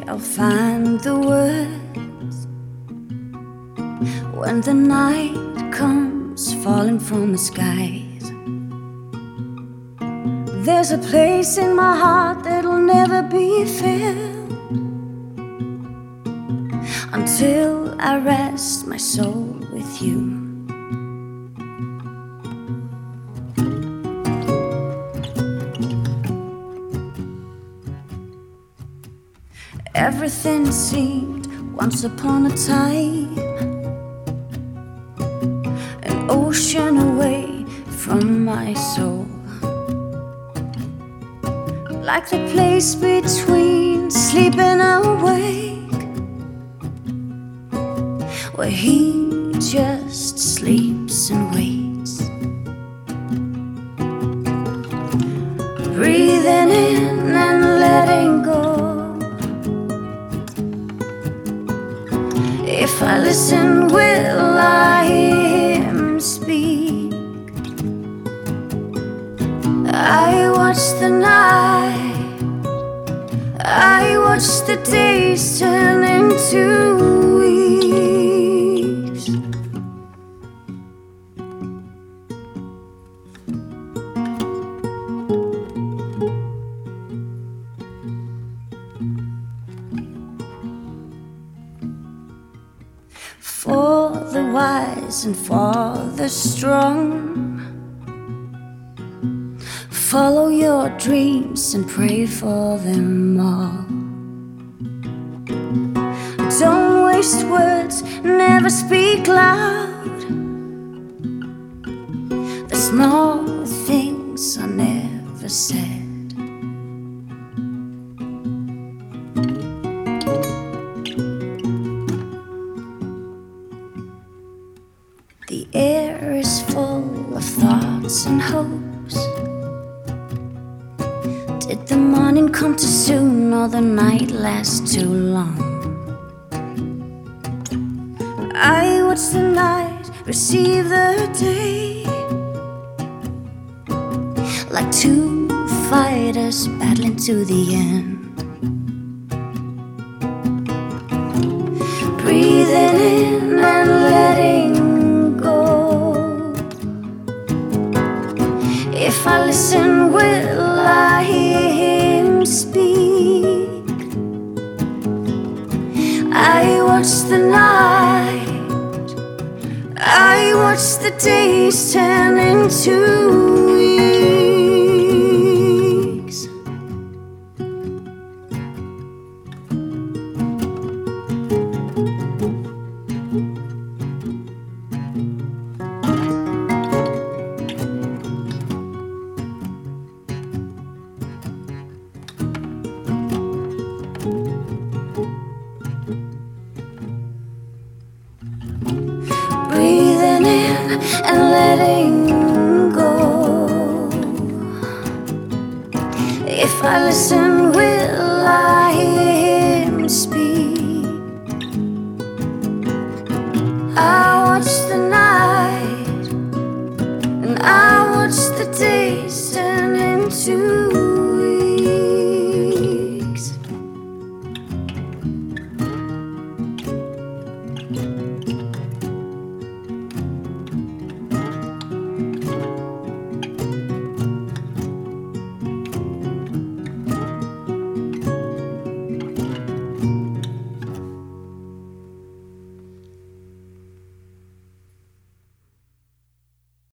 I'll find the words when the night comes falling from the skies. There's a place in my heart that'll never be filled until I rest my soul with you. Everything seemed once upon a time an ocean away from my soul, like the place between sleep and awake, where he just sleeps and waits, breathing in and letting go. If I listen, will I hear him speak? I watch the night, I watch the days turn into weeks. For the wise and for the strong, follow your dreams and pray for them all. Don't waste words, never speak loud. The small things are never said. The air is full of thoughts and hopes. Did the morning come too soon or the night last too long? I watch the night receive the day, like two fighters battling to the end. Breathing in and letting go. If I listen, will I hear him speak? I watch the night, I watch the days turn into weeks. Breathing in and letting go. If I listen, will I hear him speak? I watch the night and I watch the days turn into weeks.